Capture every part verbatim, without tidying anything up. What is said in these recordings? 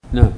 نعم.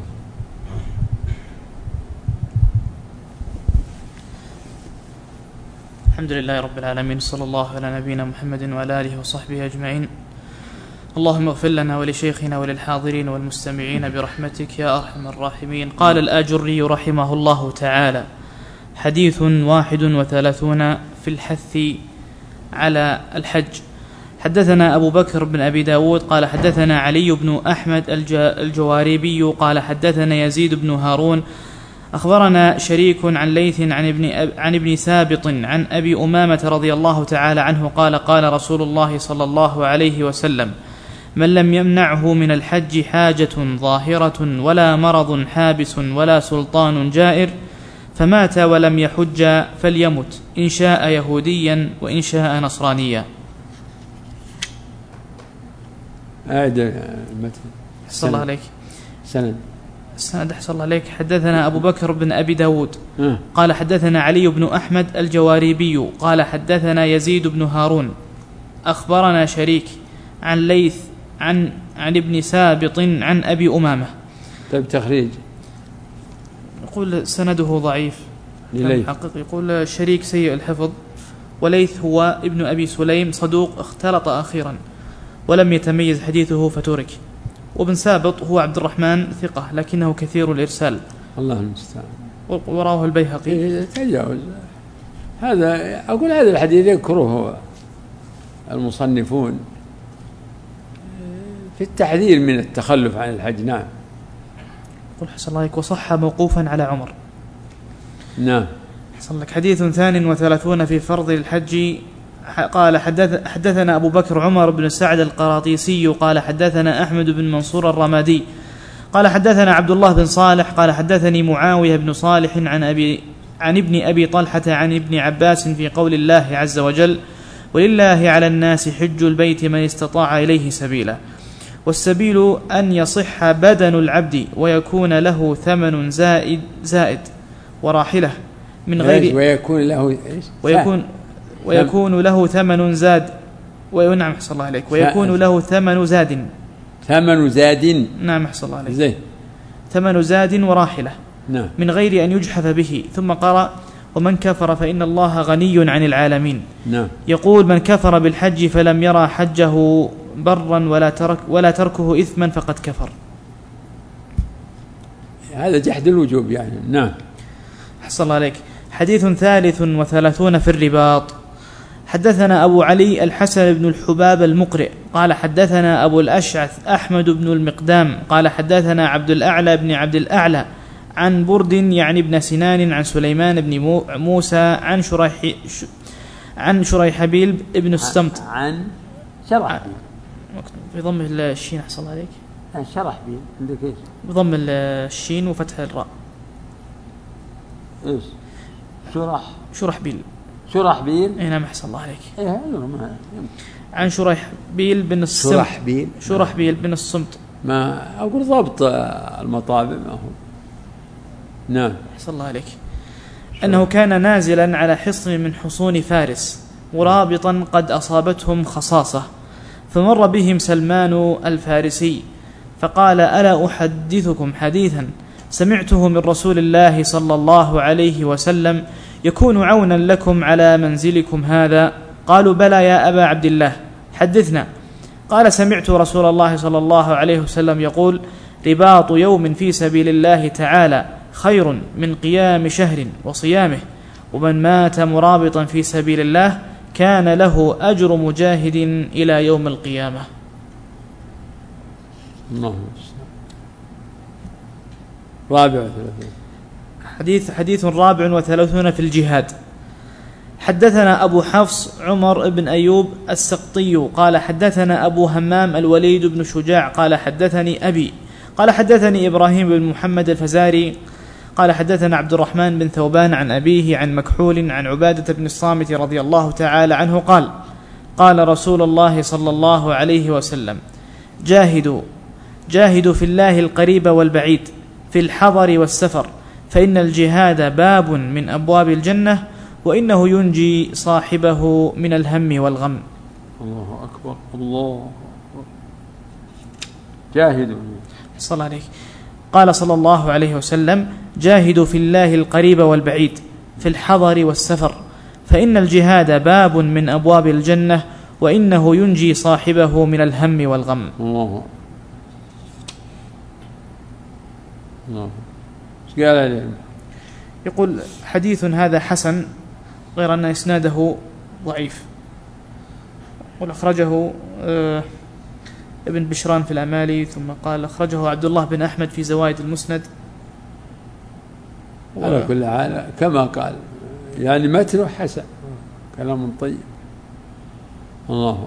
الحمد لله رب العالمين، صلى الله على نبينا محمد وعلى آله وصحبه أجمعين. اللهم اغفر لنا ولشيخنا وللحاضرين والمستمعين برحمتك يا أرحم الراحمين. قال الآجري رحمه الله تعالى: حديث واحد وثلاثون في الحث على الحج. حدثنا أبو بكر بن أبي داود قال حدثنا علي بن أحمد الجواريبي قال حدثنا يزيد بن هارون أخبرنا شريك عن ليث عن ابن, عن ابن ثابت عن أبي أمامة رضي الله تعالى عنه قال قال رسول الله صلى الله عليه وسلم: من لم يمنعه من الحج حاجة ظاهرة ولا مرض حابس ولا سلطان جائر فمات ولم يحج فليمت إن شاء يهوديا وإن شاء نصرانيا. هذا المتن. صلى الله عليك. سند. السند أحسن الله عليك. حدثنا أبو بكر بن أبي داود أه. قال حدثنا علي بن أحمد الجواريبي قال حدثنا يزيد بن هارون أخبرنا شريك عن ليث عن, عن ابن ثابت عن أبي أمامة. طيب تخريج يقول سنده ضعيف لليث. يقول شريك سيء الحفظ، وليث هو ابن أبي سليم صدوق اختلط أخيرا ولم يتميز حديثه فترك، وابن ثابت هو عبد الرحمن ثقة لكنه كثير الإرسال. الله المستعان. وراه البيهقي. تجاوز هذا. أقول هذا الحديث يذكره المصنفون في التحذير من التخلف عن الحج. نعم. قل حسن الله. وصح موقوفا على عمر. نعم. حسن لك. حديث ثان وثلاثون في فرض الحج. قال حدث حدثنا أبو بكر عمر بن سعد القراطيسي قال حدثنا أحمد بن منصور الرمادي قال حدثنا عبد الله بن صالح قال حدثني معاوية بن صالح عن أبي عن ابن أبي طلحة عن ابن عباس في قول الله عز وجل: ولله على الناس حج البيت من استطاع إليه سبيلا. والسبيل أن يصح بدن العبد ويكون له ثمن زائد زائد وراحلة من غير ويكون له إيش؟ ويكون ويكون له ثمن زاد وينعم حصل الله عليك ويكون له ثمن زاد ثمن زاد نعم حصل الله عليك زين ثمن زاد وراحلة نعم من غير أن يجحف به. ثم قرأ: ومن كفر فإن الله غني عن العالمين. نعم. يقول: من كفر بالحج فلم يرى حجه برا ولا ترك ولا تركه إثما فقد كفر. هذا جحد الوجوب يعني. نعم. حصل الله عليك. حديث ثالث وثلاثون في الرباط. حدثنا أبو علي الحسن بن الحباب المقرئ قال حدثنا أبو الأشعث أحمد بن المقدام قال حدثنا عبد الأعلى بن عبد الأعلى عن برد يعني ابن سنان عن سليمان بن موسى عن شريح عن شريحبيل ابن السمط عن شرحبيل في ضم الشين. أحسن الله عليك. عن شرحبيل عندك إيش؟ بضم الشين وفتح الراء. إيش؟ شرح شرحبيل شرحبيل. اي نعم. أحسن الله عليك. إيه عن شريحبيل بن الصمت. شرحبيل شرحبيل بن الصمت. ما أقول ضبط المطابع ما هو. نعم. أحسن الله عليك. أنه كان نازلا على حصن من حصون فارس مرابطا قد أصابتهم خصاصة، فمر بهم سلمان الفارسي فقال: ألا أحدثكم حديثا سمعته من رسول الله صلى الله عليه وسلم يكون عونا لكم على منزلكم هذا؟ قالوا: بلى يا أبا عبد الله، حدثنا. قال: سمعت رسول الله صلى الله عليه وسلم يقول: رباط يوم في سبيل الله تعالى خير من قيام شهر وصيامه، ومن مات مرابطا في سبيل الله كان له أجر مجاهد إلى يوم القيامة. الله. رابع وثلاثون. حديث حديث رابع وثلاثون في الجهاد. حدثنا أبو حفص عمر بن أيوب السقطي قال حدثنا أبو همام الوليد بن شجاع قال حدثني أبي قال حدثني إبراهيم بن محمد الفزاري قال حدثنا عبد الرحمن بن ثوبان عن أبيه عن مكحول عن عبادة بن الصامت رضي الله تعالى عنه قال: قال رسول الله صلى الله عليه وسلم: جاهدوا جاهدوا في الله القريب والبعيد في الحضر والسفر، فإن الجهاد باب من أبواب الجنة، وإنه ينجي صاحبه من الهم والغم. الله أكبر. الله أكبر. جاهدوا. صلى عليك. قال صلى الله عليه وسلم: جاهدوا في الله القريب والبعيد في الحضر والسفر، فإن الجهاد باب من أبواب الجنة، وإنه ينجي صاحبه من الهم والغم. الله الله. ايش قال عليه؟ يقول: حديث هذا حسن، غير أن إسناده ضعيف، والأخرجه آه ابن بشران في الأمالي، ثم قال أخرجه عبد الله بن أحمد في زوائد المسند. على كل حال كما قال يعني متنه حسن، كلام طيب. الله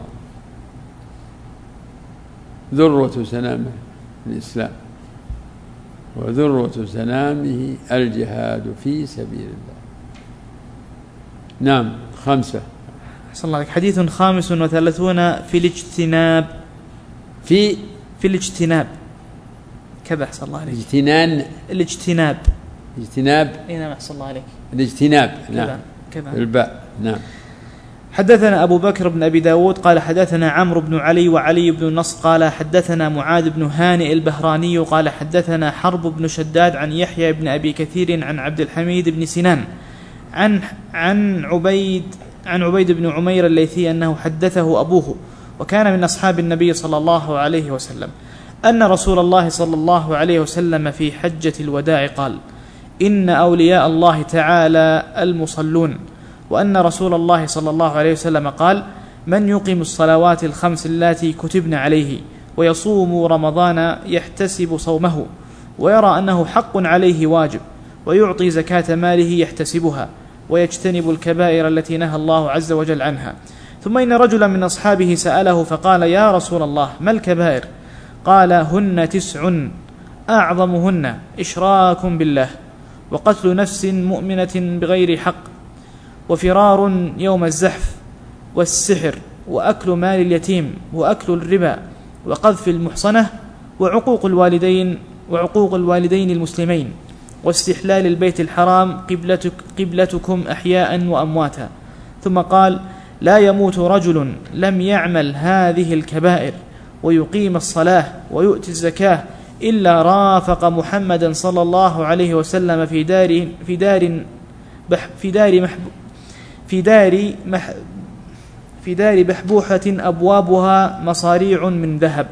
ذروة سنامه الإسلام، وذروة سنامه الجهاد في سبيل الله. نعم. خمسة. أحسن الله عليك. حديث خامس وثلاثون في الاجتناب. في في الاجتناب كذا. أحسن الله عليك. اجتنان. الاجتناب. اجتناب. اي نعم. أحسن الله عليك. الاجتناب. نعم. كذا. الباء. نعم. حدثنا أبو بكر بن أبي داود قال حدثنا عمرو بن علي وعلي بن النصر قال حدثنا معاذ بن هانئ البهراني قال حدثنا حرب بن شداد عن يحيى بن أبي كثير عن عبد الحميد بن سنان عن عن عبيد عن عبيد بن عمير الليثي أنه حدثه أبوه وكان من أصحاب النبي صلى الله عليه وسلم أن رسول الله صلى الله عليه وسلم في حجة الوداع قال: إن أولياء الله تعالى المصلون، وأن رسول الله صلى الله عليه وسلم قال: من يقيم الصلوات الخمس اللاتي كتبن عليه ويصوم رمضان يحتسب صومه ويرى أنه حق عليه واجب ويعطي زكاة ماله يحتسبها ويجتنب الكبائر التي نهى الله عز وجل عنها. ثم إن رجلا من أصحابه سأله فقال: يا رسول الله ما الكبائر؟ قال: هن تسع أعظمهن إشراك بالله، وقتل نفس مؤمنة بغير حق، وفرار يوم الزحف، والسحر، وأكل مال اليتيم، وأكل الربا، وقذف المحصنة، وعقوق الوالدين وعقوق الوالدين المسلمين، واستحلال البيت الحرام قبلتك قبلتكم أحياء وأمواتا. ثم قال: لا يموت رجل لم يعمل هذه الكبائر ويقيم الصلاة ويؤتي الزكاة إلا رافق محمدا صلى الله عليه وسلم في دار في دار في دار محب في دار مح في دار بحبوحة أبوابها مصاريع من ذهب.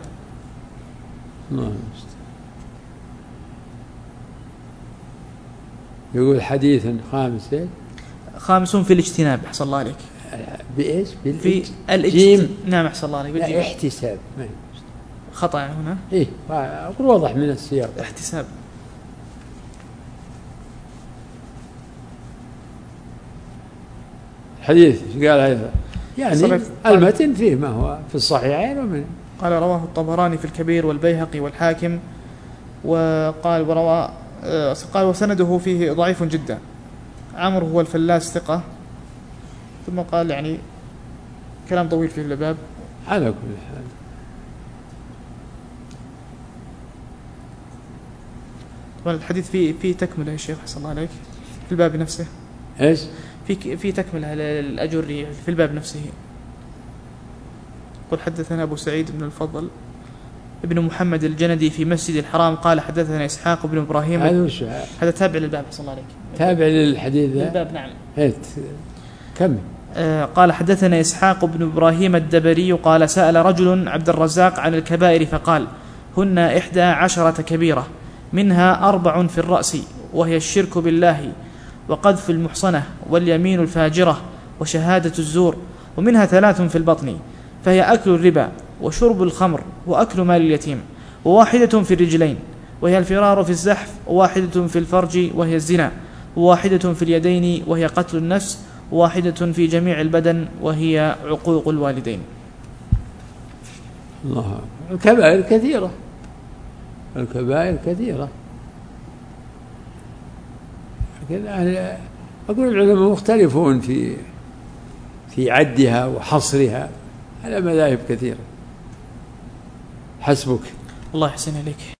يقول حديث خامس خامس في الاجتناب. أحسن الله عليك. بإيش؟ في الاجتناب. نعم. أحسن الله عليك. لا احتساب. خطأ هنا. إيه أقول واضح من السياق. احتساب. حديث قال هذا يعني المتن فيه ما هو في الصحيحين ومن قال رواه الطبراني في الكبير والبيهقي والحاكم، وقال وروى قال وسنده فيه ضعيف جدا. عمرو هو الفلاس ثقة. ثم قال يعني كلام طويل في الباب. على كل حال الحديث فيه فيه تكملة يا شيخ أحسن الله عليك في الباب نفسه. ايش؟ في في تكملة للأجري في الباب نفسه. قل حدثنا أبو سعيد بن الفضل ابن محمد الجندي في مسجد الحرام قال حدثنا إسحاق بن إبراهيم. هذا وش هذا تابع للباب أحسن الله عليك. تابع للحديث ذا الباب. نعم. هات كمل. آه قال حدثنا إسحاق بن إبراهيم الدبري قال سأل رجل عبد الرزاق عن الكبائر فقال: هن إحدى عشرة كبيرة، منها أربع في الرأس وهي الشرك بالله وقذف المحصنة واليمين الفاجرة وشهادة الزور، ومنها ثلاث في البطن فهي أكل الربا وشرب الخمر وأكل مال اليتيم، وواحدة في الرجلين وهي الفرار في الزحف، وواحدة في الفرج وهي الزنا، وواحدة في اليدين وهي قتل النفس، وواحدة في جميع البدن وهي عقوق الوالدين. الله. الكبائر كثيرة، الكبائر كثيرة. يعني أقول العلماء مختلفون في في عدها وحصرها على مذاهب كثيرة. حسبك. الله يحسن إليك.